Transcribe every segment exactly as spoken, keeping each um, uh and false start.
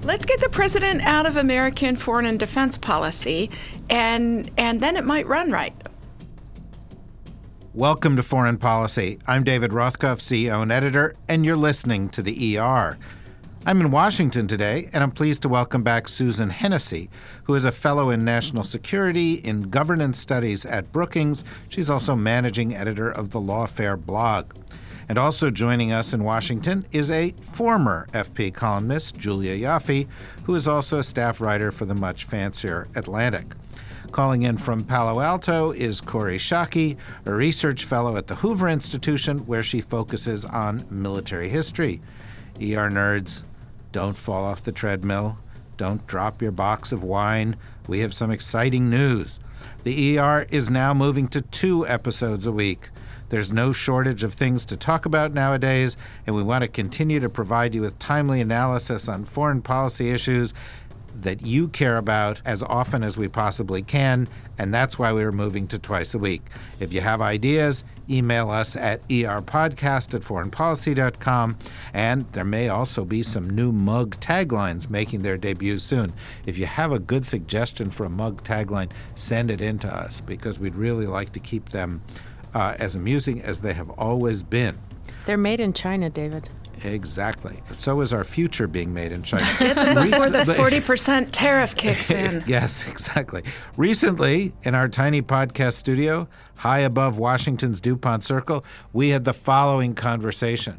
Let's get the president out of American foreign and defense policy, and and then it might run right. Welcome to Foreign Policy. I'm David Rothkopf, C E O and editor, and you're listening to the E R. I'm in Washington today, and I'm pleased to welcome back Susan Hennessy, who is a fellow in national security in governance studies at Brookings. She's also managing editor of the Lawfare blog. And also joining us in Washington is a former F P columnist, Julia Ioffe, who is also a staff writer for the much fancier Atlantic. Calling in from Palo Alto is Kori Schake, a research fellow at the Hoover Institution, where she focuses on military history. E R nerds, don't fall off the treadmill. Don't drop your box of wine. We have some exciting news. The E R is now moving to two episodes a week. There's no shortage of things to talk about nowadays, and we want to continue to provide you with timely analysis on foreign policy issues that you care about as often as we possibly can, and that's why we're moving to twice a week. If you have ideas, email us at erpodcast at foreign policy dot com, and there may also be some new mug taglines making their debut soon. If you have a good suggestion for a mug tagline, send it in to us, because we'd really like to keep them uh, as amusing as they have always been. They're made in China, David. Exactly. So is our future being made in China. Get them before the forty percent tariff kicks in. Yes, exactly. Recently, in our tiny podcast studio, high above Washington's DuPont Circle, we had the following conversation.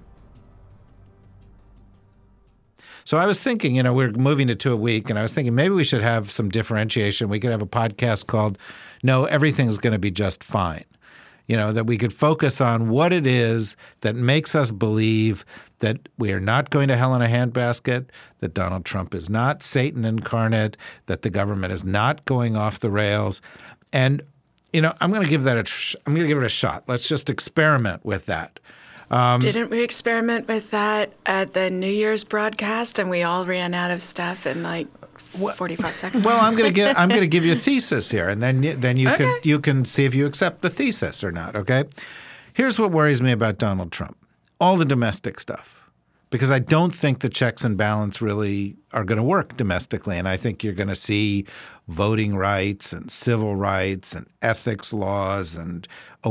So I was thinking, you know, we're moving to two a week, and I was thinking maybe we should have some differentiation. We could have a podcast called No, Everything's Going to Be Just Fine. You know, that we could focus on what it is that makes us believe that we are not going to hell in a handbasket, that Donald Trump is not Satan incarnate, that the government is not going off the rails. And, you know, I'm going to give that a tr- I'm going to give it a shot. Let's just experiment with that. Um, Didn't we experiment with that at the New Year's broadcast, and we all ran out of stuff in like forty-five seconds? Well, I'm going to give I'm going to give you a thesis here, and then you, then you okay. can you can see if you accept the thesis or not. Okay, here's what worries me about Donald Trump: all the domestic stuff, because I don't think the checks and balance really are going to work domestically, and I think you're going to see voting rights and civil rights and ethics laws and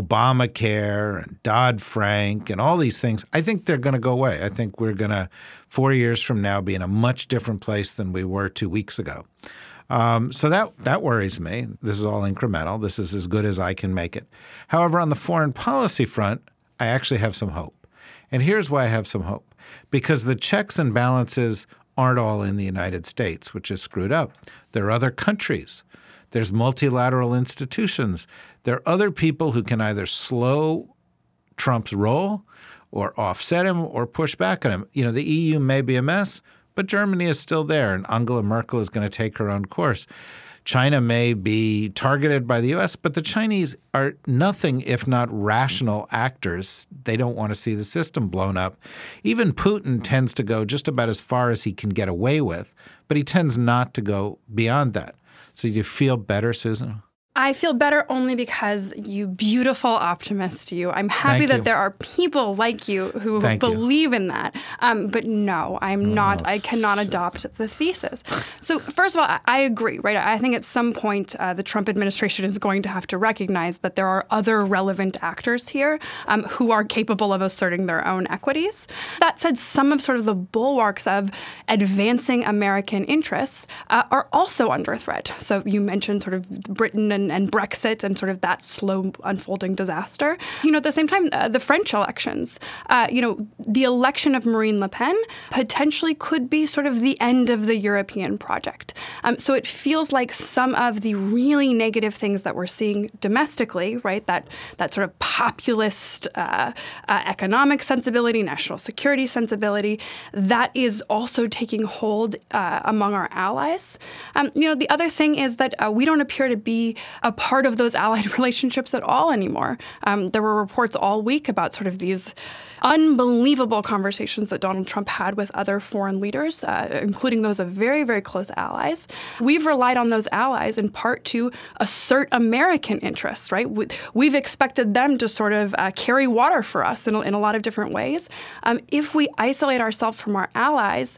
Obamacare and Dodd-Frank and all these things. I think they're going to go away. I think we're going to, four years from now, be in a much different place than we were two weeks ago. Um, so that that worries me. This is all incremental. This is as good as I can make it. However, on the foreign policy front, I actually have some hope. And here's why I have some hope. Because the checks and balances aren't all in the United States, which is screwed up. There are other countries. There's multilateral institutions. There are other people who can either slow Trump's roll or offset him or push back on him. You know, the E U may be a mess, but Germany is still there, and Angela Merkel is going to take her own course. China may be targeted by the U S, but the Chinese are nothing if not rational actors. They don't want to see the system blown up. Even Putin tends to go just about as far as he can get away with, but he tends not to go beyond that. So do you feel better, Susan? I feel better only because you beautiful optimist you. I'm happy Thank that you. there are people like you who Thank believe you. in that. Um, but no, I'm oh, not. I cannot shit. adopt the thesis. So first of all, I, I agree, right? I think at some point uh, the Trump administration is going to have to recognize that there are other relevant actors here um, who are capable of asserting their own equities. That said, some of sort of the bulwarks of advancing American interests uh, are also under threat. So you mentioned sort of Britain and And, and Brexit and sort of that slow unfolding disaster. You know, at the same time, uh, the French elections, uh, you know, the election of Marine Le Pen potentially could be sort of the end of the European project. Um, so it feels like some of the really negative things that we're seeing domestically, right, that that sort of populist uh, uh, economic sensibility, national security sensibility, that is also taking hold uh, among our allies. Um, you know, the other thing is that uh, we don't appear to be a part of those allied relationships at all anymore. Um, there were reports all week about sort of these unbelievable conversations that Donald Trump had with other foreign leaders, uh, including those of very, very close allies. We've relied on those allies in part to assert American interests, right? We've expected them to sort of uh, carry water for us in a, in a lot of different ways. Um, if we isolate ourselves from our allies,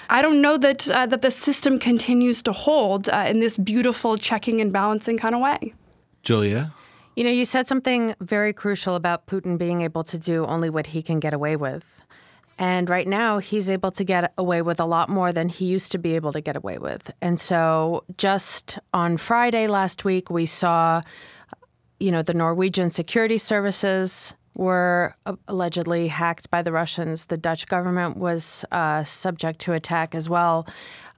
I don't know that uh, that the system continues to hold uh, in this beautiful checking and balancing kind of way. Julia? You know, you said something very crucial about Putin being able to do only what he can get away with. And right now, he's able to get away with a lot more than he used to be able to get away with. And so just on Friday last week, we saw, you know, the Norwegian security services were allegedly hacked by the Russians. The Dutch government was uh, subject to attack as well.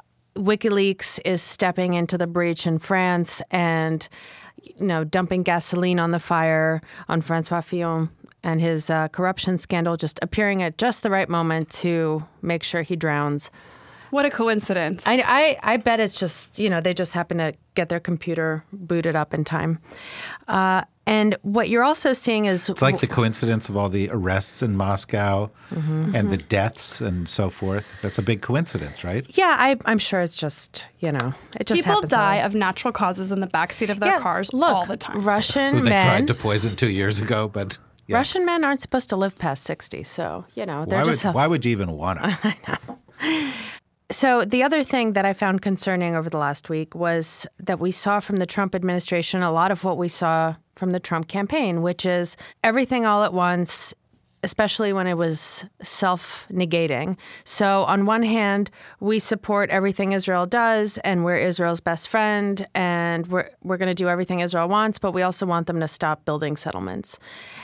WikiLeaks is stepping into the breach in France and, you know, dumping gasoline on the fire on François Fillon and his uh, corruption scandal, just appearing at just the right moment to make sure he drowns. What a coincidence. I, I, I bet it's just, you know, they just happen to get their computer booted up in time. Uh, and what you're also seeing is... It's like the coincidence of all the arrests in Moscow mm-hmm. and the deaths and so forth. That's a big coincidence, right? Yeah, I, I'm sure it's just, you know, it just People happens. die of natural causes in the backseat of their yeah, cars look, all the time. Russian Who they men... tried to poison two years ago, but... Yeah. Russian men aren't supposed to live past sixty, so, you know, they're why just... Would, have, why would you even want to? I know. So the other thing that I found concerning over the last week was that we saw from the Trump administration a lot of what we saw from the Trump campaign, which is everything all at once, especially when it was self-negating. So on one hand, we support everything Israel does, and we're Israel's best friend, and we're we're going to do everything Israel wants, but we also want them to stop building settlements.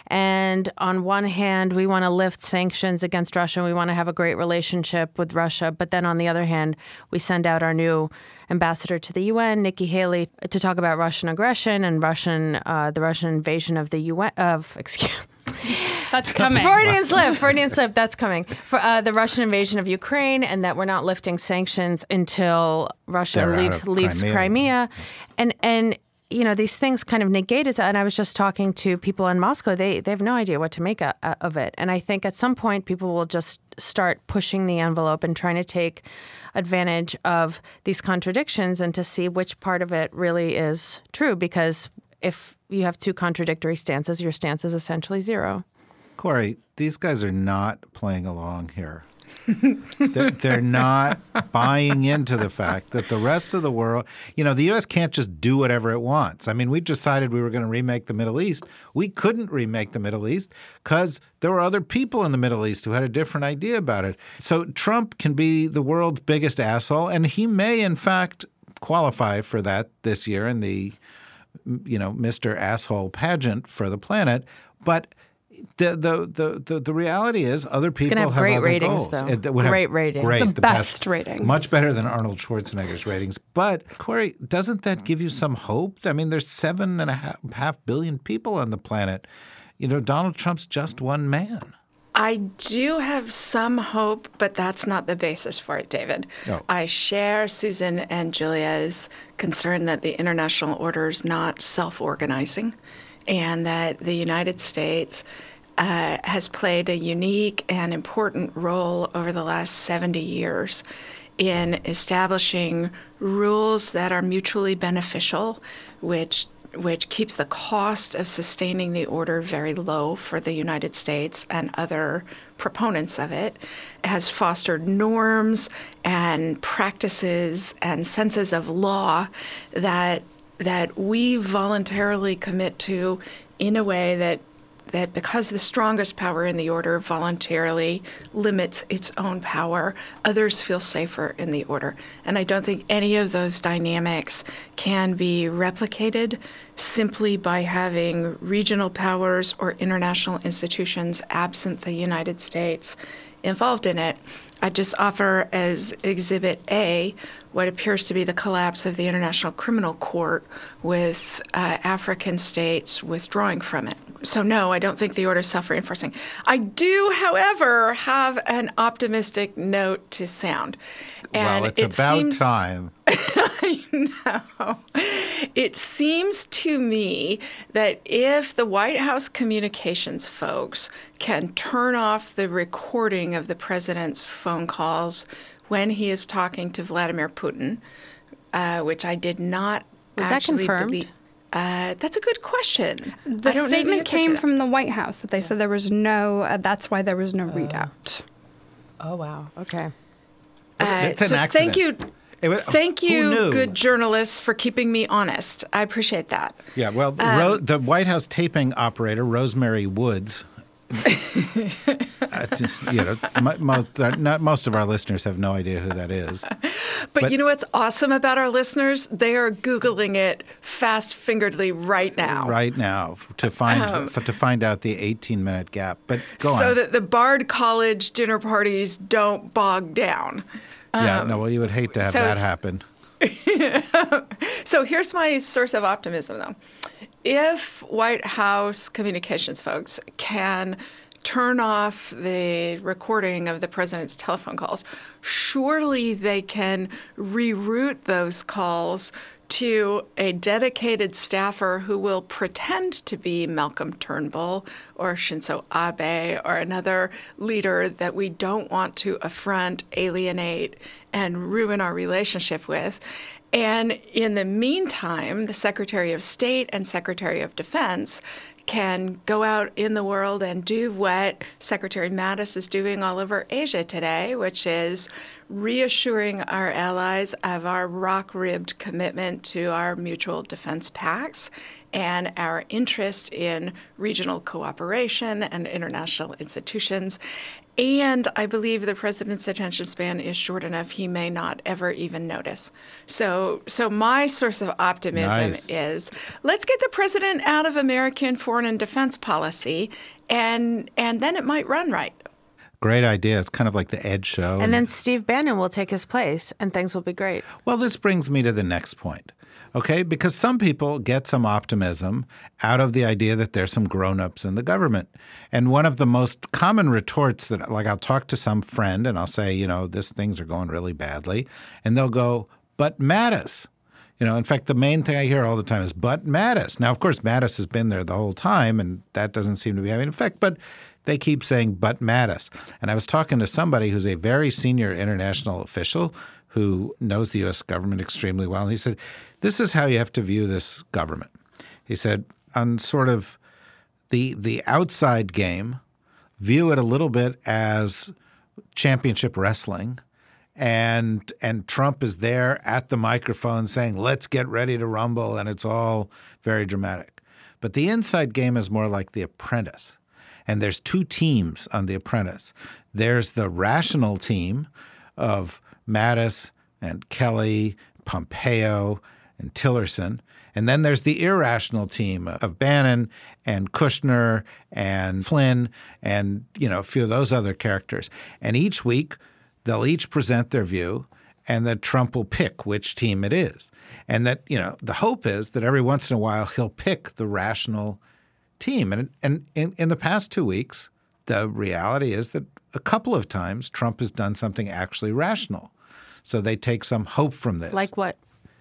And on one hand, we want to lift sanctions against Russia, and we want to have a great relationship with Russia. But then on the other hand, we send out our new ambassador to the U N, Nikki Haley, to talk about Russian aggression and Russian uh, the Russian invasion of the U N of excuse. That's coming. Freudian slip. Freudian slip. That's coming. For uh, the Russian invasion of Ukraine, and that we're not lifting sanctions until Russia They're leaves leaves Crimea. Crimea, and and. You know, these things kind of negate it. And I was just talking to people in Moscow. They they have no idea what to make a, a, of it. And I think at some point people will just start pushing the envelope and trying to take advantage of these contradictions and to see which part of it really is true. Because if you have two contradictory stances, your stance is essentially zero. Corey, these guys are not playing along here. they're, they're not buying into the fact that the rest of the world, you know, the U S can't just do whatever it wants. I mean, we decided we were going to remake the Middle East. We couldn't remake the Middle East because there were other people in the Middle East who had a different idea about it. So Trump can be the world's biggest asshole, and he may, in fact, qualify for that this year in the, you know, Mister Asshole pageant for the planet. But The, the the the the reality is, other people have, have great other ratings, goals. though. It would great have ratings, great, the, the best best ratings, much better than Arnold Schwarzenegger's ratings. But Corey, doesn't that give you some hope? I mean, there's seven and a half, half billion people on the planet. You know, Donald Trump's just one man. I do have some hope, but that's not the basis for it, David. Oh. I share Susan and Julia's concern that the international order is not self-organizing, and that the United States Uh, has played a unique and important role over the last seventy years in establishing rules that are mutually beneficial, which which keeps the cost of sustaining the order very low for the United States and other proponents of it, has fostered norms and practices and senses of law that that we voluntarily commit to in a way that that because the strongest power in the order voluntarily limits its own power, others feel safer in the order. And I don't think any of those dynamics can be replicated simply by having regional powers or international institutions absent the United States involved in it. I just offer as Exhibit A what appears to be the collapse of the International Criminal Court, with uh, African states withdrawing from it. So no, I don't think the order is self-reinforcing. I do, however, have an optimistic note to sound. And well, it's it about seems, time. I know. It seems to me that if the White House communications folks can turn off the recording of the president's phone calls when he is talking to Vladimir Putin, uh, which I did not Was that actually confirmed? believe. Uh, that's a good question. The I don't know statement answer to came that. from the White House that they said there was no, uh, that's why there was no readout. Oh, wow. Okay. Uh, It's an so accident. thank you. It was- Thank who you, knew? good journalists, for keeping me honest. I appreciate that. Yeah, well, Um, Ro- the White House taping operator, Rosemary Woods, uh, you know, mo- most, uh, not, most of our listeners have no idea who that is. But, But- you know what's awesome about our listeners? They are Googling it fast-fingeredly right now. Right now, to find f- to find out the eighteen minute gap. But go so on. that the Bard College dinner parties don't bog down. yeah, no, well, you would hate to have so- that happen. So here's my source of optimism, though. If White House communications folks can turn off the recording of the president's telephone calls, surely they can reroute those calls to a dedicated staffer who will pretend to be Malcolm Turnbull or Shinzo Abe or another leader that we don't want to affront, alienate, and ruin our relationship with. And in the meantime, the Secretary of State and Secretary of Defense can go out in the world and do what Secretary Mattis is doing all over Asia today, which is reassuring our allies of our rock-ribbed commitment to our mutual defense pacts and our interest in regional cooperation and international institutions. And I believe the president's attention span is short enough he may not ever even notice. So so my source of optimism Nice. is let's get the president out of American foreign and defense policy, and and then it might run right. Great idea. It's kind of like the Ed Show. And then Steve Bannon will take his place, and things will be great. Well, this brings me to the next point, okay? Because some people get some optimism out of the idea that there's some grown-ups in the government. And one of the most common retorts that, like, I'll talk to some friend and I'll say, you know, this things are going really badly. And they'll go, but Mattis. You know, in fact, the main thing I hear all the time is, but Mattis. Now, of course, Mattis has been there the whole time, and that doesn't seem to be having an effect. But they keep saying, but Mattis. And I was talking to somebody who's a very senior international official who knows the U S government extremely well. And he said, this is how you have to view this government. He said, on sort of the the outside game, view it a little bit as championship wrestling. And and Trump is there at the microphone saying, let's get ready to rumble. And it's all very dramatic. But the inside game is more like The Apprentice. And there's two teams on The Apprentice. There's the rational team of Mattis and Kelly, Pompeo, and Tillerson. And then there's the irrational team of Bannon and Kushner and Flynn and, you know, a few of those other characters. And each week they'll each present their view, and that Trump will pick which team it is. And that, you know, the hope is that every once in a while he'll pick the rational team. And, and in, in the past two weeks, the reality is that a couple of times Trump has done something actually rational. So they take some hope from this. Like what?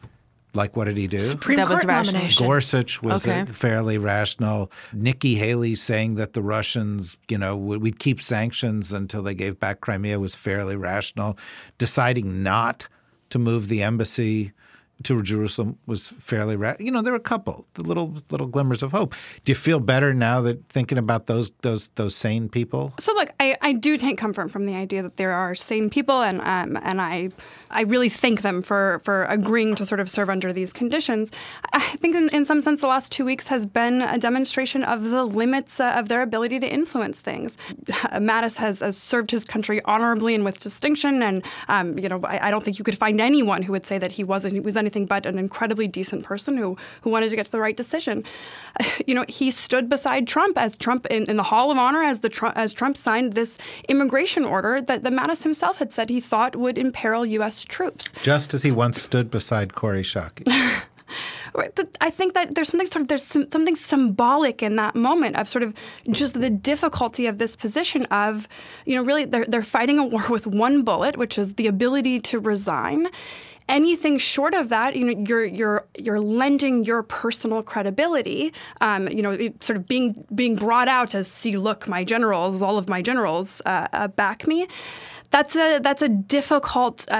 Like what did he do? Supreme That was Court rational. nomination. Gorsuch was Okay. uh, fairly rational. Nikki Haley saying that the Russians, you know, would- we'd keep sanctions until they gave back Crimea was fairly rational. Deciding not to move the embassy to Jerusalem was fairly ra- you know, there were a couple the little little glimmers of hope. Do you feel better now that thinking about those those those sane people? So look, I, I do take comfort from the idea that there are sane people, and um, and I I really thank them for for agreeing to sort of serve under these conditions. I think in, in some sense the last two weeks has been a demonstration of the limits uh, of their ability to influence things. Mattis has, has served his country honorably and with distinction, and um, you know I, I don't think you could find anyone who would say that he wasn't he was anything but an incredibly decent person who who wanted to get to the right decision. You know, he stood beside Trump as Trump in, in the Hall of Honor as the Trump, as Trump signed this immigration order that the Mattis himself had said he thought would imperil U S troops. Just as he once stood beside Corey Shockey. Right, but I think that there's something sort of there's some, something symbolic in that moment of sort of just the difficulty of this position of, you know, really they're they're fighting a war with one bullet, which is the ability to resign. Anything short of that, you know, you're you're you're lending your personal credibility. Um, you know, it sort of being being brought out as, see, look, my generals, all of my generals uh, uh, back me. That's a that's a difficult uh,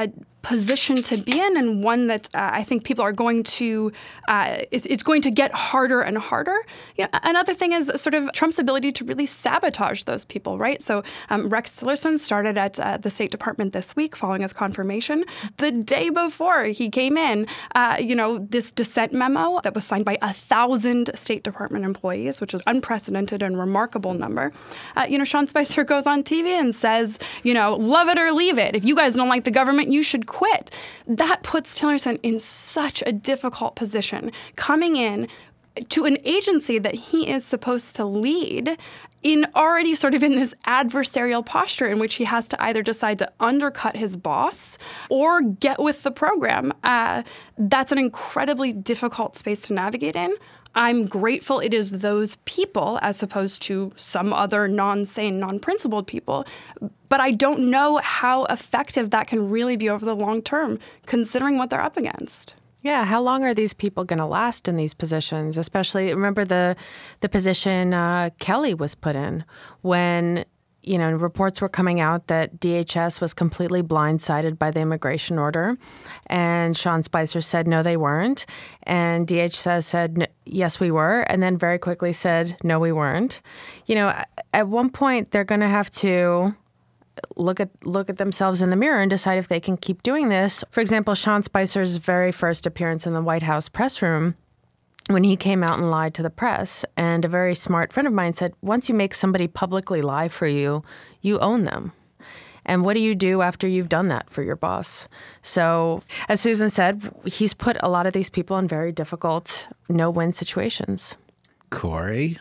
position to be in, and one that uh, I think people are going to, uh, it's, it's going to get harder and harder. You know, another thing is sort of Trump's ability to really sabotage those people, right? So um, Rex Tillerson started at uh, the State Department this week following his confirmation. The day before he came in, uh, you know, this dissent memo that was signed by a thousand State Department employees, which is unprecedented and remarkable number. Uh, you know, Sean Spicer goes on T V and says, you know, love it or leave it. If you guys don't like the government, you should quit. That puts Tillerson in such a difficult position, coming in to an agency that he is supposed to lead in already sort of in this adversarial posture in which he has to either decide to undercut his boss or get with the program. Uh, that's an incredibly difficult space to navigate in. I'm grateful it is those people as opposed to some other non-sane, non-principled people. But I don't know how effective that can really be over the long term, considering what they're up against. Yeah, how long are these people going to last in these positions? Especially, remember the the position uh, Kelly was put in when, you know, reports were coming out that D H S was completely blindsided by the immigration order. And Sean Spicer said, no, they weren't. And D H S said, yes, we were. And then very quickly said, no, we weren't. You know, at one point, they're going to have to look at look at themselves in the mirror and decide if they can keep doing this. For example, Sean Spicer's very first appearance in the White House press room, when he came out and lied to the press, and a very smart friend of mine said, once you make somebody publicly lie for you, you own them. And what do you do after you've done that for your boss? So, as Susan said, he's put a lot of these people in very difficult no-win situations. Corey?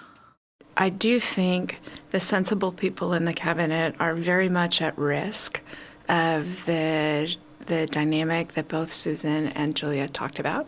I do think the sensible people in the cabinet are very much at risk of the the dynamic that both Susan and Julia talked about.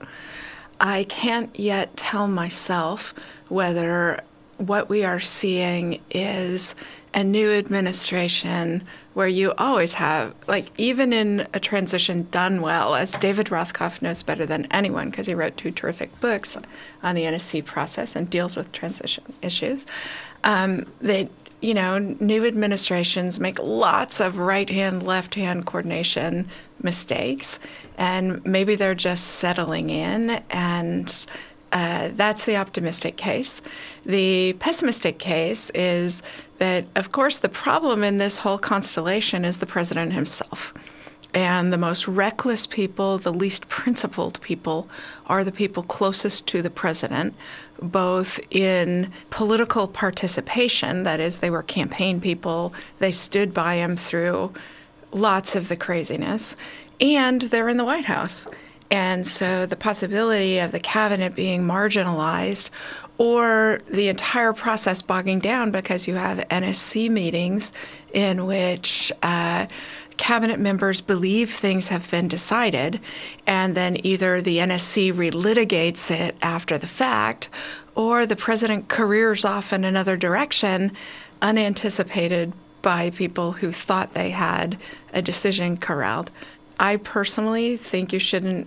I can't yet tell myself whether what we are seeing is a new administration where you always have, like, even in a transition done well, as David Rothkopf knows better than anyone because he wrote two terrific books on the N S C process and deals with transition issues, um, that, you know, new administrations make lots of right-hand, left-hand coordination mistakes, and maybe they're just settling in, and uh, that's the optimistic case. The pessimistic case is that, of course, the problem in this whole constellation is the president himself. And the most reckless people, the least principled people, are the people closest to the president, both in political participation, that is, they were campaign people, they stood by him through lots of the craziness, and they're in the White House. And so the possibility of the cabinet being marginalized or the entire process bogging down because you have N S C meetings in which uh, cabinet members believe things have been decided, and then either the N S C relitigates it after the fact, or the president careers off in another direction, unanticipated by people who thought they had a decision corralled. I personally think you shouldn't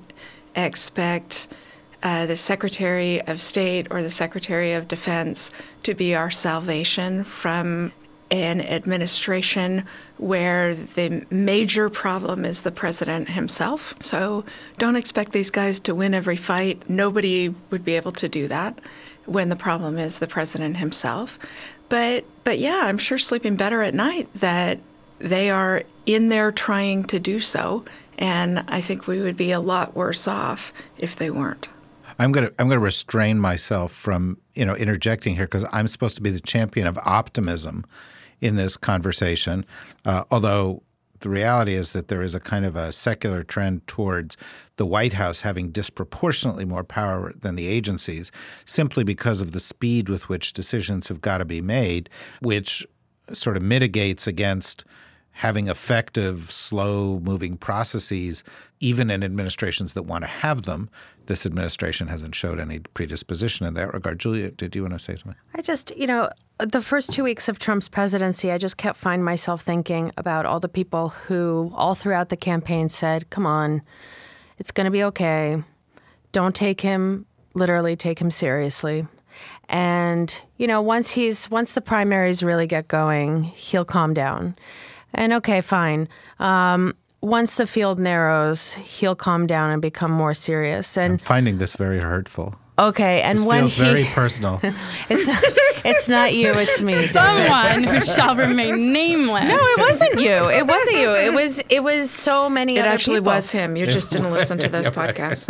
expect uh, the Secretary of State or the Secretary of Defense to be our salvation from an administration where the major problem is the president himself. So don't expect these guys to win every fight. Nobody would be able to do that when the problem is the president himself. But but yeah, I'm sure sleeping better at night that they are in there trying to do so, and I think we would be a lot worse off if they weren't. I'm going to I'm going to restrain myself from, you know, interjecting here because I'm supposed to be the champion of optimism in this conversation, uh, although the reality is that there is a kind of a secular trend towards the White House having disproportionately more power than the agencies simply because of the speed with which decisions have got to be made, which sort of mitigates against having effective, slow-moving processes, even in administrations that want to have them. This administration hasn't showed any predisposition in that regard. Julia, did you want to say something? I just, you know, the first two weeks of Trump's presidency, I just kept finding myself thinking about all the people who all throughout the campaign said, come on, it's going to be okay. Don't take him, literally take him seriously. And, you know, once he's, once the primaries really get going, he'll calm down. And okay, fine. Um, once the field narrows, he'll calm down and become more serious. And I'm finding this very hurtful. Okay, and this when feels he, very personal. it's not, it's not you, it's me. David. Someone who shall remain nameless. No, it wasn't you. It wasn't you. It was it was so many It other actually people. was him. You just didn't listen to those Yeah, right. podcasts.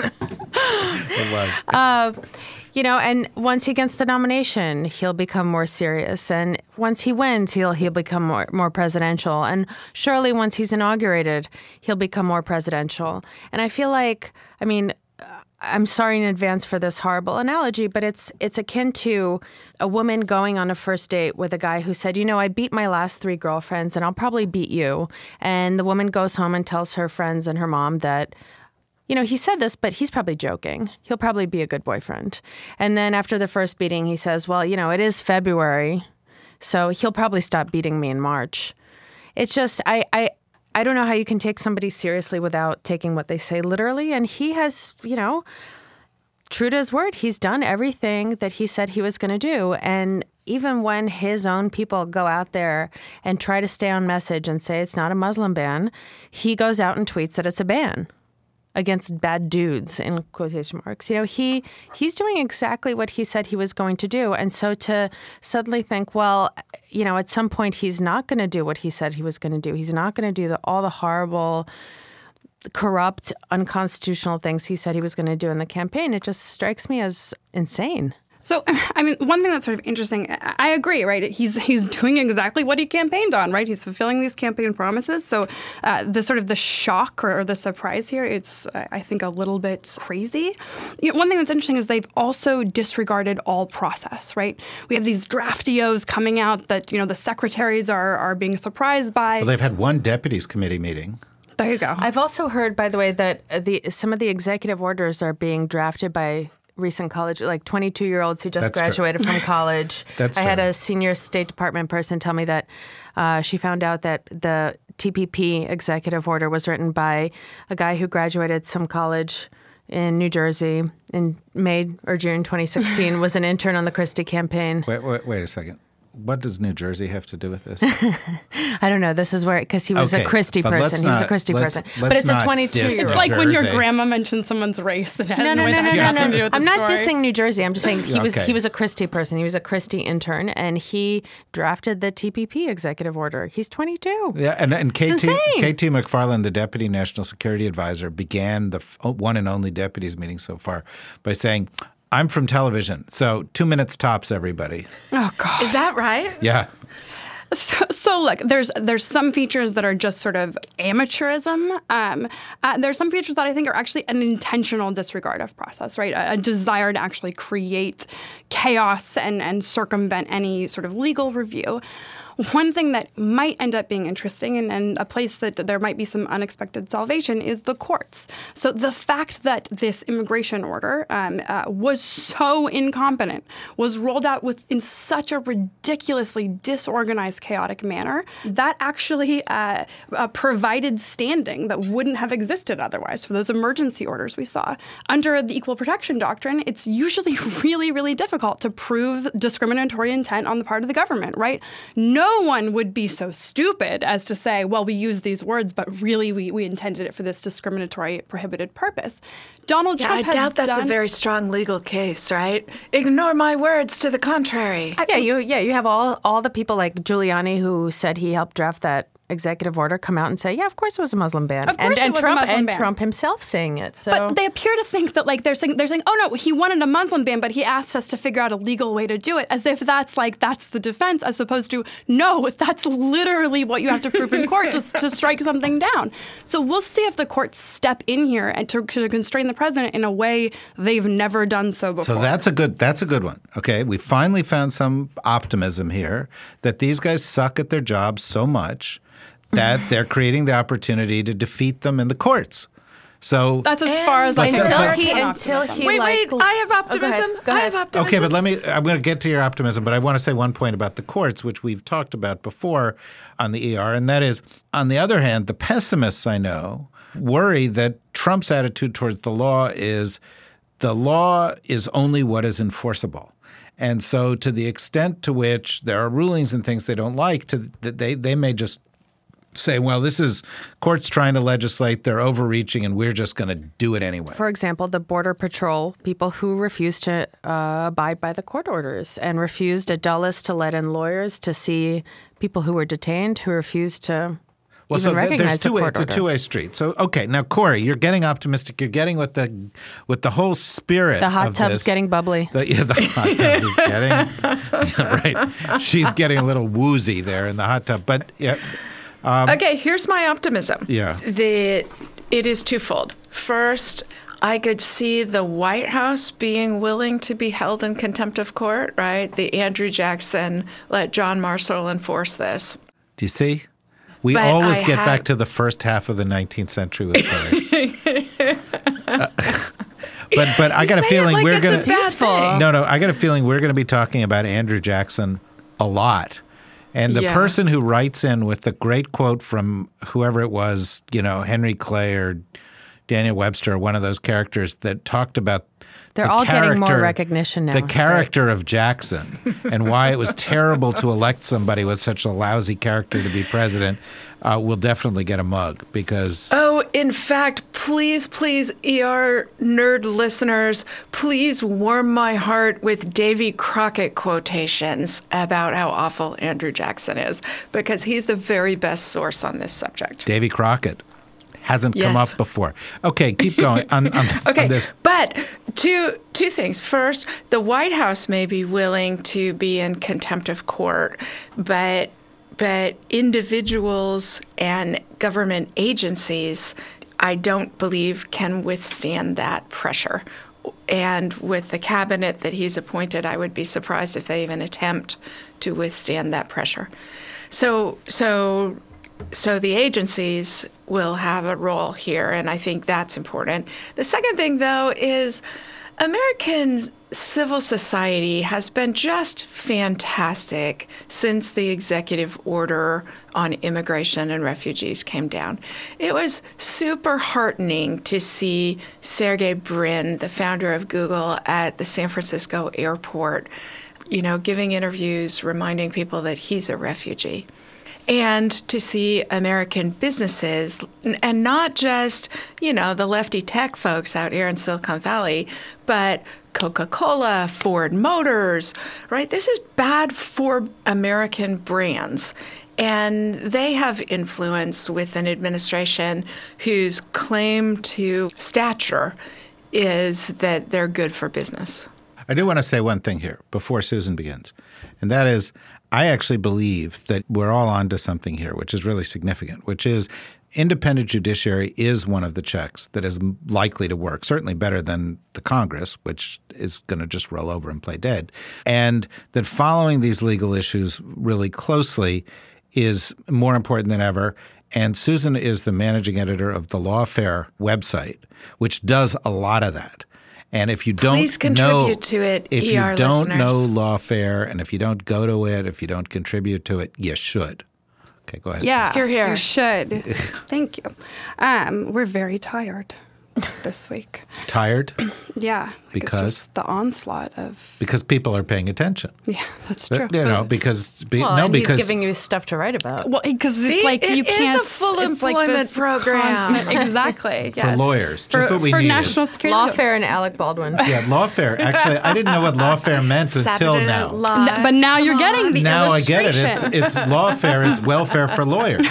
It was. Uh, you know, and once he gets the nomination, he'll become more serious. And once he wins, he'll he'll become more more presidential. And surely once he's inaugurated, he'll become more presidential. And I feel like, I mean, I'm sorry in advance for this horrible analogy, but it's it's akin to a woman going on a first date with a guy who said, you know, I beat my last three girlfriends and I'll probably beat you. And the woman goes home and tells her friends and her mom that, you know, he said this, but he's probably joking. He'll probably be a good boyfriend. And then after the first beating, he says, well, you know, it is February, so he'll probably stop beating me in March. It's just, I, I, I don't know how you can take somebody seriously without taking what they say literally. And he has, you know, true to his word, he's done everything that he said he was going to do. And even when his own people go out there and try to stay on message and say it's not a Muslim ban, he goes out and tweets that it's a ban against bad dudes, in quotation marks. You know, he he's doing exactly what he said he was going to do. And so to suddenly think, well, you know, at some point he's not going to do what he said he was going to do. He's not going to do the, all the horrible, corrupt, unconstitutional things he said he was going to do in the campaign. It just strikes me as insane. So, I mean, one thing that's sort of interesting, I agree, right? He's he's doing exactly what he campaigned on, right? He's fulfilling these campaign promises. So uh, the sort of the shock or, or the surprise here, it's, I think, a little bit crazy. You know, one thing that's interesting is they've also disregarded all process, right? We have these draft E Os coming out that, you know, the secretaries are, are being surprised by. Well, they've had one deputies committee meeting. There you go. I've also heard, by the way, that the some of the executive orders are being drafted by recent college, like twenty-two-year-olds who just That's graduated true. from college. That's I had true. a senior State Department person tell me that uh, she found out that the T P P executive order was written by a guy who graduated some college in New Jersey in May or June twenty sixteen, was an intern on the Christie campaign. Wait, wait, wait a second. What does New Jersey have to do with this? I don't know. This is where, because he was Okay, a Christie but let's person. He was a not- Christie let's- person. let's But it's a not twenty-two-year-old. diss It's New like when your Jersey. grandma mentions someone's race and it has No, no, nothing no, no, no, to do no. with the I'm not story. dissing New Jersey. I'm just saying he was Okay. he was a Christie person. He was a Christie intern, and he drafted the T P P executive order. He's twenty-two. Yeah, and, and K T, insane. K T McFarland, the Deputy National Security Advisor, began the f- one and only deputies meeting so far by saying, I'm from television, so two minutes tops, everybody. Oh, God. Is that right? Yeah. So, so look, there's there's some features that are just sort of amateurism. Um, uh, there's some features that I think are actually an intentional disregard of process, right? A, a desire to actually create chaos and, and circumvent any sort of legal review. One thing that might end up being interesting and, and a place that there might be some unexpected salvation is the courts. So the fact that this immigration order um, uh, was so incompetent, was rolled out with in such a ridiculously disorganized, chaotic manner, that actually uh, uh, provided standing that wouldn't have existed otherwise for those emergency orders we saw. Under the Equal Protection Doctrine, it's usually really, really difficult to prove discriminatory intent on the part of the government, right? No No one would be so stupid as to say, well, we use these words, but really we, we intended it for this discriminatory, prohibited purpose. Donald Yeah, Trump I has doubt that's done, a very strong legal case, right? Ignore my words to the contrary. Yeah, you yeah you have all all the people like Giuliani who said he helped draft that executive order come out and say, yeah, of course it was a Muslim ban. Of course and, it and was a Trump Muslim and ban. Trump himself saying it. So But they appear to think that like they're saying they're saying, oh no, he wanted a Muslim ban, but he asked us to figure out a legal way to do it, as if that's like that's the defense, as opposed to no, that's literally what you have to prove in court to, to strike something down. So we'll see if the courts step in here and to, to constrain the president in a way they've never done so before. So that's a good that's a good one. Okay, we finally found some optimism here that these guys suck at their jobs so much that they're creating the opportunity to defeat them in the courts. So That's as far as I can until go he with until optimism. he Wait, like wait, I have Oh, go optimism. ahead. Go I ahead. have optimism. okay, but let me I'm going to get to your optimism, but I want to say one point about the courts, which we've talked about before on the E R, and that is, on the other hand, the pessimists I know worry that Trump's attitude towards the law is the law is only what is enforceable. And so to the extent to which there are rulings and things they don't like, to, they, they may just saying, well, this is courts trying to legislate, they're overreaching, and we're just going to do it anyway. For example, the Border Patrol, people who refused to uh, abide by the court orders and refused at Dulles to let in lawyers to see people who were detained, who refused to Well, even so th- recognize there's two the way, court it's a order. two-way street. So, okay, now, Corey, you're getting optimistic. You're getting with the with the whole spirit The hot of tub's this. getting bubbly. The, yeah, the hot tub is getting, right. She's getting a little woozy there in the hot tub. But, yeah, Okay, here's my optimism. Yeah. The, it is twofold. First, I could see the White House being willing to be held in contempt of court, right? The Andrew Jackson, let John Marshall enforce this. do you see? We But always I get have- back to the first half of the nineteenth century with Corey. Uh, but but I got a say it feeling like we're it's going a bad thing. No, no, I got a feeling we're going to be talking about Andrew Jackson a lot. And the Yeah. person who writes in with the great quote from whoever it was, you know, Henry Clay or Daniel Webster, or one of those characters that talked about They're the all getting more character- recognition now. The It's character of Jackson and why it was terrible to elect somebody with such a lousy character to be president uh, will definitely get a mug because Oh, in fact, please, please, E R nerd listeners, please warm my heart with Davy Crockett quotations about how awful Andrew Jackson is, because he's the very best source on this subject. Davy Crockett hasn't come Yes. up before. Okay, keep going on, on, Okay, on this. but two two things. First, the White House may be willing to be in contempt of court, but but individuals and government agencies, I don't believe, can withstand that pressure. And with the cabinet that he's appointed, I would be surprised if they even attempt to withstand that pressure. So so So the agencies will have a role here, and I think that's important. The second thing, though, is American civil society has been just fantastic since the executive order on immigration and refugees came down. It was super heartening to see Sergey Brin, the founder of Google, at the San Francisco airport, you know, giving interviews, reminding people that he's a refugee. And to see American businesses, and not just, you know, the lefty tech folks out here in Silicon Valley, but Coca-Cola, Ford Motors, right? This is bad for American brands. And they have influence with an administration whose claim to stature is that they're good for business. I do want to say one thing here before Susan begins, and that is I actually believe that we're all onto something here, which is really significant, which is independent judiciary is one of the checks that is likely to work, certainly better than the Congress, which is going to just roll over and play dead, and that following these legal issues really closely is more important than ever. And Susan is the managing editor of the Lawfare website, which does a lot of that. And if you don't Please know, contribute to it, if E R you don't listeners. know Lawfare, and if you don't go to it, if you don't contribute to it, you should. Okay, go ahead. Yeah, Hear, hear. you should. Thank you. Um, we're very tired this week. Tired Yeah, like Because? it's just the onslaught of. because people are paying attention. Yeah, that's Uh, true. You know, But- because be, Well, no, and because he's giving you stuff to write about. Well, because See, it's like it you is a can't. full it's like employment this program. constant- exactly. for yes. lawyers, just for, what we for needed. national security. Lawfare and Alec Baldwin. yeah, Lawfare. Actually, I didn't know what Lawfare meant until Saturday Night now. Live. N- but now you're Come getting on. the Now I get it. It's illustration. it's Lawfare is welfare for lawyers.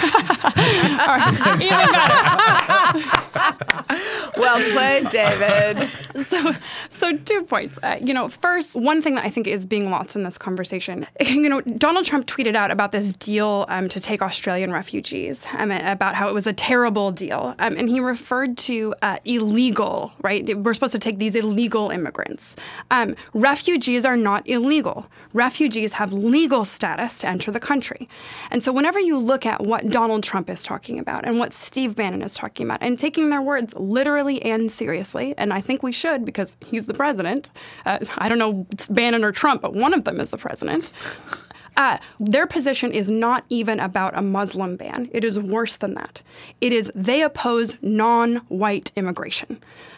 Even better. Well played, David. So, so two points. Uh, you know, first, one thing that I think is being lost in this conversation. You know, Donald Trump tweeted out about this deal um, to take Australian refugees, um, about how it was a terrible deal, um, and he referred to uh, illegal. Right, we're supposed to take these illegal immigrants. Um, refugees are not illegal. Refugees have legal status to enter the country, and so whenever you look at what Donald Trump is talking about and what Steve Bannon is talking about, and taking their words literally and seriously, and I think we should because he's the president. Uh, I don't know it's Bannon or Trump, but one of them is the president. Uh, their position is not even about a Muslim ban. It is worse than that. It is they oppose non-white immigration.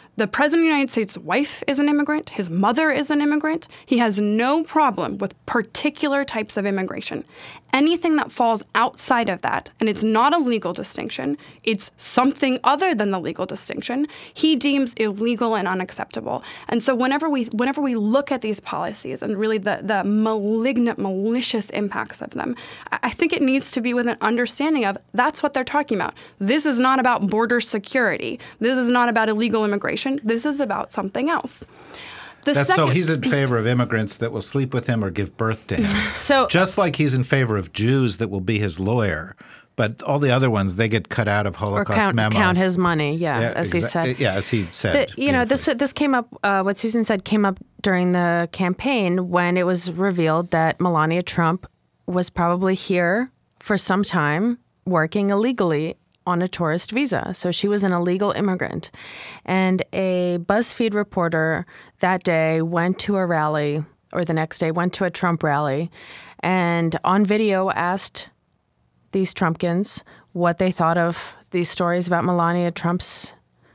The President of the United States' wife is an immigrant. His mother is an immigrant. He has no problem with particular types of immigration. Anything that falls outside of that, and it's not a legal distinction, it's something other than the legal distinction, he deems illegal and unacceptable. And so whenever we whenever we look at these policies and really the, the malignant, malicious impacts of them, I think it needs to be with an understanding of that's what they're talking about. This is not about border security. This is not about illegal immigration. This is about something else. The That's second, so he's in favor of immigrants that will sleep with him or give birth to him. So just like he's in favor of Jews that will be his lawyer. But all the other ones, they get cut out of or Holocaust count, memos. count his money, yeah, Yeah, as he exa- said. Yeah, as he said. The, you know, this beautifully. this came up. Uh, what Susan said came up during the campaign when it was revealed that Melania Trump was probably here for some time working illegally on a tourist visa. So she was an illegal immigrant. And a BuzzFeed reporter that day went to a rally, or the next day went to a Trump rally, and on video asked these Trumpkins what they thought of these stories about Melania Trump's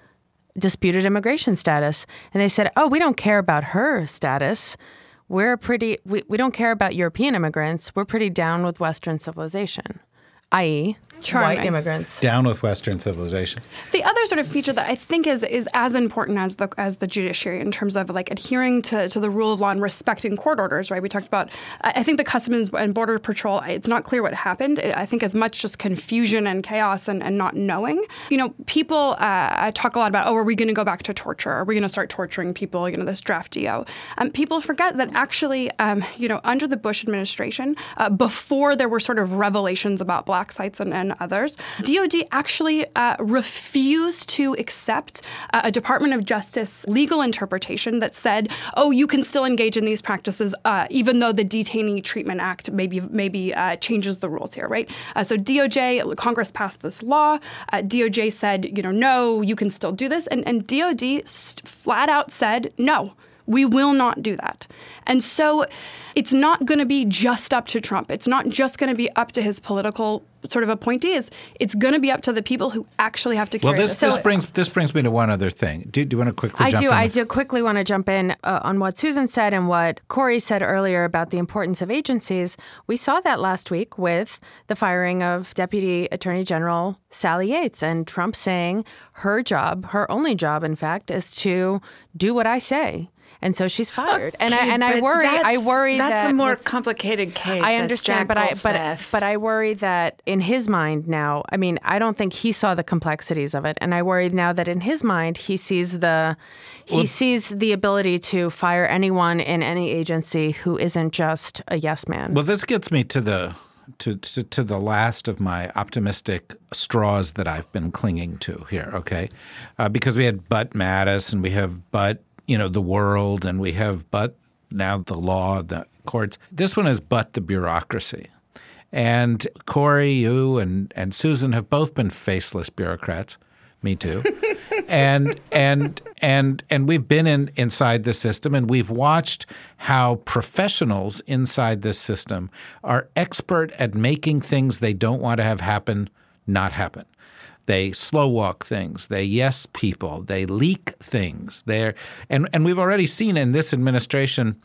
disputed immigration status. And they said, oh, we don't care about her status. We're pretty, we, we don't care about European immigrants. We're pretty down with Western civilization, that is Charming. white immigrants. Down with Western civilization. The other sort of feature that I think is is as important as the as the judiciary in terms of like adhering to, to the rule of law and respecting court orders, right? We talked about, I think the Customs and Border Patrol, it's not clear what happened. I think as much just confusion and chaos and, and not knowing. You know, people uh, talk a lot about, oh, are we going to go back to torture? Are we going to start torturing people, you know, this draft D O? Um, people forget that actually, um, you know, under the Bush administration, uh, before there were sort of revelations about black sites and, and others, D O D actually uh, refused to accept uh, a Department of Justice legal interpretation that said, oh, you can still engage in these practices uh, even though the Detainee Treatment Act maybe maybe uh, changes the rules here, right? Uh, so D O J, Congress passed this law. Uh, D O J said, you know, no, you can still do this. And, and D O D st- flat out said, no. We will not do that. And so it's not going to be just up to Trump. It's not just going to be up to his political sort of appointees. It's going to be up to the people who actually have to carry Well, this, So- this brings this brings me to one other thing. Do, do you want to quickly I jump do. in? I with- do quickly want to jump in uh, on what Susan said and what Corey said earlier about the importance of agencies. We saw that last week with the firing of Deputy Attorney General Sally Yates and Trump saying her job, her only job, in fact, is to do what I say. And so she's fired. and I Okay, and I but worry. I that's- worry that's that a more with- complicated case. I That's understand, Jack but I but Goldsmith. but I worry that in his mind now, I mean, I don't think he saw the complexities of it, and I worry now that in his mind he sees the he Well- sees the ability to fire anyone in any agency who isn't just a yes man. Well, this gets me to the to, to to the last of my optimistic straws that I've been clinging to here. Okay, uh, because we had Butt Mattis and we have Butt, you know, the world, and we have Butt now the law, the courts. This one is Butt the bureaucracy. And Corey, you and and Susan have both been faceless bureaucrats. Me too. and and and and we've been in inside the system, and we've watched how professionals inside this system are expert at making things they don't want to have happen not happen. They slow walk things. They yes people. They leak things. They're and and we've already seen in this administration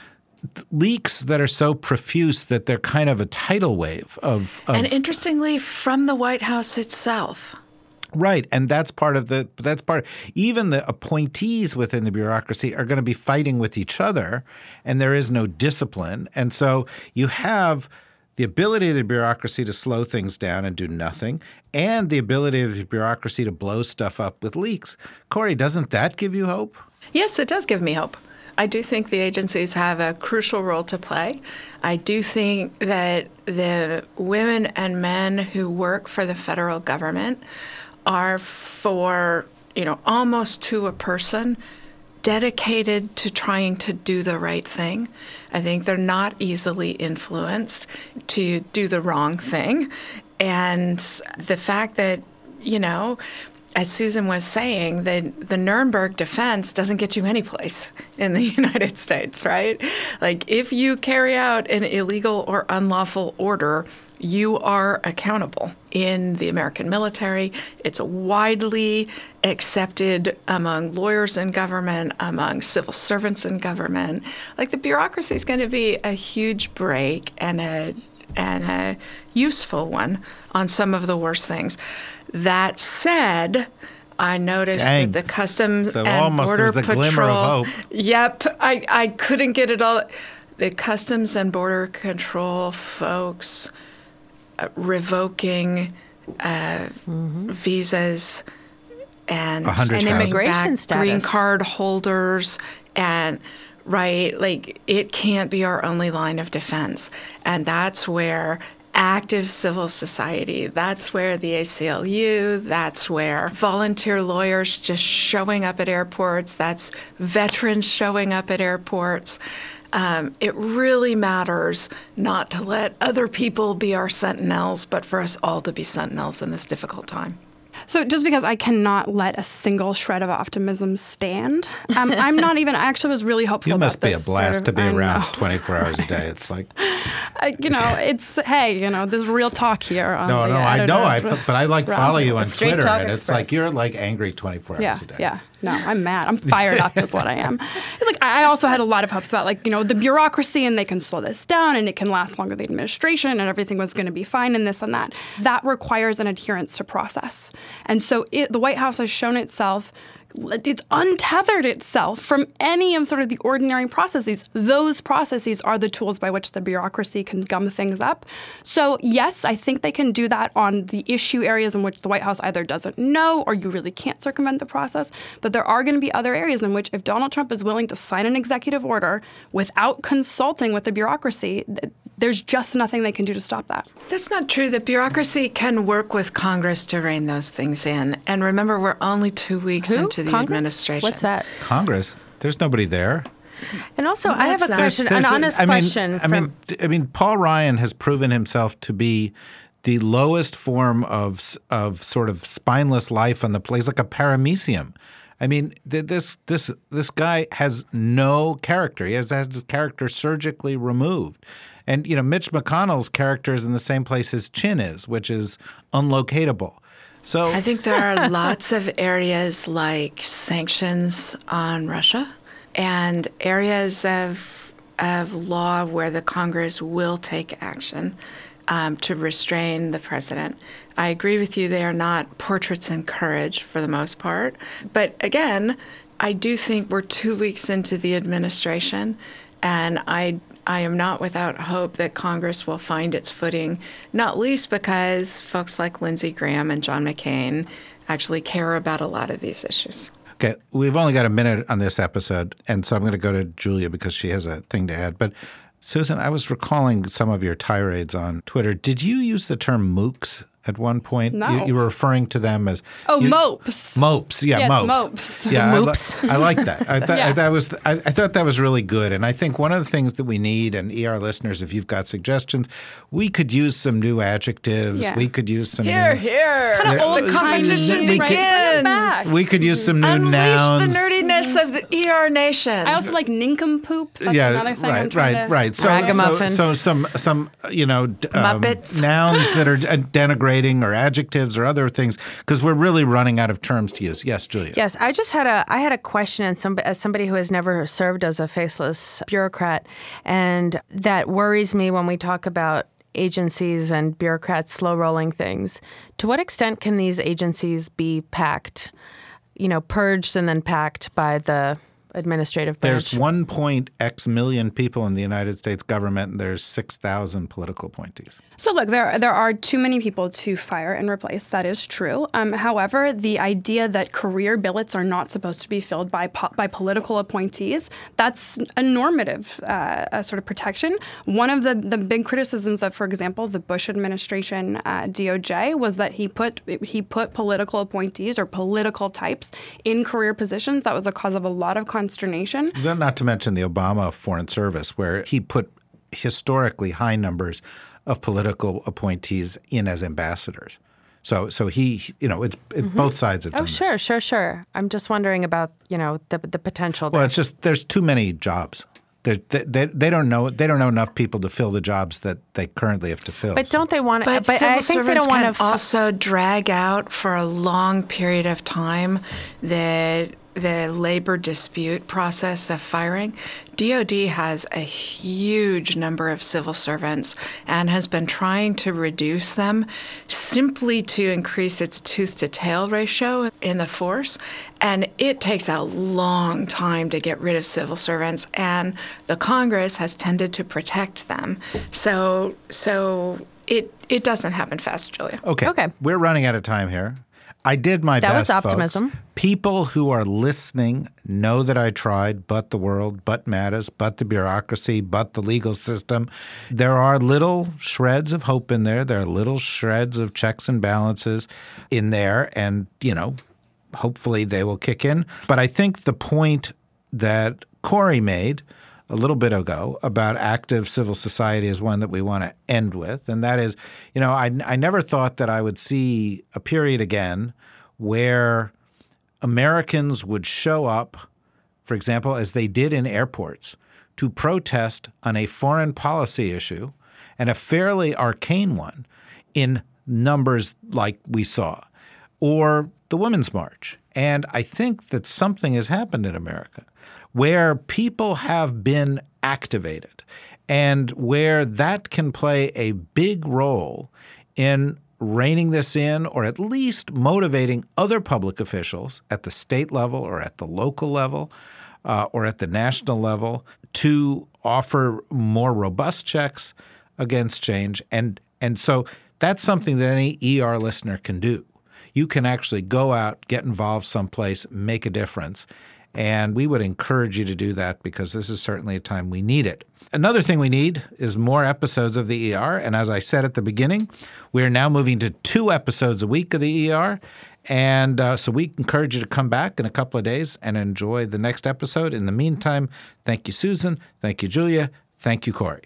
leaks that are so profuse that they're kind of a tidal wave of, of and interestingly, from the White House itself. Right, and that's part of the that's part even the appointees within the bureaucracy are going to be fighting with each other, and there is no discipline. And so you have the ability of the bureaucracy to slow things down and do nothing, and the ability of the bureaucracy to blow stuff up with leaks. Corey, doesn't that give you hope? Yes, it does give me hope. I do think the agencies have a crucial role to play. I do think that the women and men who work for the federal government are, for, you know, almost to a person, dedicated to trying to do the right thing. I think they're not easily influenced to do the wrong thing. And the fact that, you know, as Susan was saying, the, the Nuremberg defense doesn't get you any place in the United States, right? Like, if you carry out an illegal or unlawful order, you are accountable in the American military. It's widely accepted among lawyers in government, among civil servants in government. Like, the bureaucracy is going to be a huge break and a and a useful one on some of the worst things. That said, I noticed Dang. that the Customs So and almost Border there's a Patrol. glimmer of hope. Yep, I, I couldn't get it all. The Customs and Border Control folks uh, revoking uh, Mm-hmm. visas and A hundred And thousand. immigration back status. green card holders, and right, like, it can't be our only line of defense. And that's where active civil society, that's where the A C L U, that's where volunteer lawyers just showing up at airports, that's veterans showing up at airports. Um, it really matters not to let other people be our sentinels, but for us all to be sentinels in this difficult time. So just because I cannot let a single shred of optimism stand, um, I'm not even, I actually was really hopeful You about must be a this blast sort to of- be I around know. twenty-four hours a day. It's like, Uh, you know, it's, hey, you know, there's real talk here. On no, the no, I know, I, Editors but I like follow you on The Straight Twitter, Talk and it's Express. like you're like angry twenty-four Yeah, hours a day. yeah. No, I'm mad. I'm fired up is what I am. Like, I also had a lot of hopes about, like, you know, the bureaucracy, and they can slow this down and it can last longer, the administration, and everything was going to be fine and this and that. That requires an adherence to process. And so it, the White House has shown itself, it's untethered itself from any of sort of the ordinary processes. Those processes are the tools by which the bureaucracy can gum things up. So yes, I think they can do that on the issue areas in which the White House either doesn't know or you really can't circumvent the process. But there are going to be other areas in which if Donald Trump is willing to sign an executive order without consulting with the bureaucracy, th- there's just nothing they can do to stop that. That's not true. The bureaucracy can work with Congress to rein those things in. And remember, we're only two weeks Who? into the Congress? administration. What's that? Congress, there's nobody there. And also, I have a That's not- question, There's- an there's- honest I mean, question. I from, mean, d- I mean, Paul Ryan has proven himself to be the lowest form of s- of sort of spineless life on the place, like a paramecium. I mean, th- this this this guy has no character. He has had his character surgically removed. And, you know, Mitch McConnell's character is in the same place his chin is, which is unlocatable. So I think there are lots of areas like sanctions on Russia and areas of of law where the Congress will take action um, to restrain the president. I agree with you, they are not portraits in courage for the most part. But again, I do think we're two weeks into the administration, and I I am not without hope that Congress will find its footing, not least because folks like Lindsey Graham and John McCain actually care about a lot of these issues. Okay, we've only got a minute on this episode, and so I'm going to go to Julia because she has a thing to add. But Susan, I was recalling some of your tirades on Twitter. Did you use the term mooks at one point? No. You, you were referring to them as Oh, you, mopes. Mopes, yeah, Yes, mopes. mopes. Yeah, I, li- Moops. I like that. I thought Yeah. that was. I, I thought that was really good. And I think one of the things that we need, and E R listeners, if you've got suggestions, we could use some new adjectives. Yeah. We could use some Here, new. here. Kinda The old-timey, competition we could- right? Bring it begins. back. We could use some new Unleash nouns. the nerdiness of the E R nation. I also like nincompoop. That's yeah, another thing I'm right, trying right, to... right. So, so, Ragamuffin. so some, some, you know, d- um, Muppets. nouns that are de- denigrating or adjectives or other things, because we're really running out of terms to use. Yes, Julia. Yes, I just had a I had a question, and some as somebody who has never served as a faceless bureaucrat, and that worries me when we talk about agencies and bureaucrats slow rolling things. To what extent can these agencies be packed, you know, purged and then packed by the administrative branch? There's one point X million people in the United States government, and there's six thousand political appointees. So look, there there are too many people to fire and replace. That is true. Um, however, the idea that career billets are not supposed to be filled by po- by political appointees, that's a normative uh, a sort of protection. One of the, the big criticisms of, for example, the Bush administration uh, D O J was that he put he put political appointees or political types in career positions. That was a cause of a lot of consternation. Then not to mention the Obama Foreign Service, where he put historically high numbers of political appointees in as ambassadors. So, so he, you know, it's it, both sides have done Oh, sure, sure, sure. I'm just wondering about, you know, the the potential Well, there. it's just there's too many jobs. They, they they don't know they don't know enough people to fill the jobs that they currently have to fill. But don't they want to? But, but civil I think they servants don't want can to. also drag out for a long period of time the the labor dispute process of firing. D O D has a huge number of civil servants and has been trying to reduce them simply to increase its tooth-to-tail ratio in the force. And it takes a long time to get rid of civil servants, and the Congress has tended to protect them. So, so it it doesn't happen fast, Julia. Okay. Okay. We're running out of time here. I did my That best, was optimism. folks. People who are listening know that I tried, but the world, but Mattis, but the bureaucracy, but the legal system. There are little shreds of hope in there. There are little shreds of checks and balances in there. And, you know, hopefully they will kick in. But I think the point that Cory made a little bit ago about active civil society is one that we want to end with. And that is, you know, I, I never thought that I would see a period again where Americans would show up, for example, as they did in airports, to protest on a foreign policy issue, and a fairly arcane one, in numbers like we saw, or the Women's March. And I think that something has happened in America where people have been activated and where that can play a big role in reining this in, or at least motivating other public officials at the state level or at the local level uh, or at the national level to offer more robust checks against change. And, and so that's something that any E R listener can do. You can actually go out, get involved someplace, make a difference. And we would encourage you to do that because this is certainly a time we need it. Another thing we need is more episodes of the E R. And as I said at the beginning, we are now moving to two episodes a week of the E R. And uh, so we encourage you to come back in a couple of days and enjoy the next episode. In the meantime, thank you, Susan. Thank you, Julia. Thank you, Cory.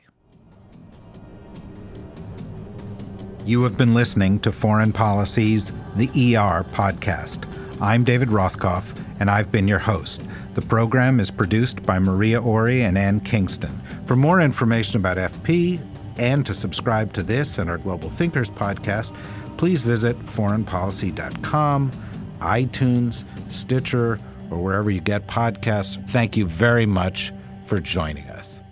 You have been listening to Foreign Policy's The E R podcast. I'm David Rothkopf, and I've been your host. The program is produced by Maria Ori and Ann Kingston. For more information about F P and to subscribe to this and our Global Thinkers podcast, please visit foreign policy dot com, iTunes, Stitcher, or wherever you get podcasts. Thank you very much for joining us.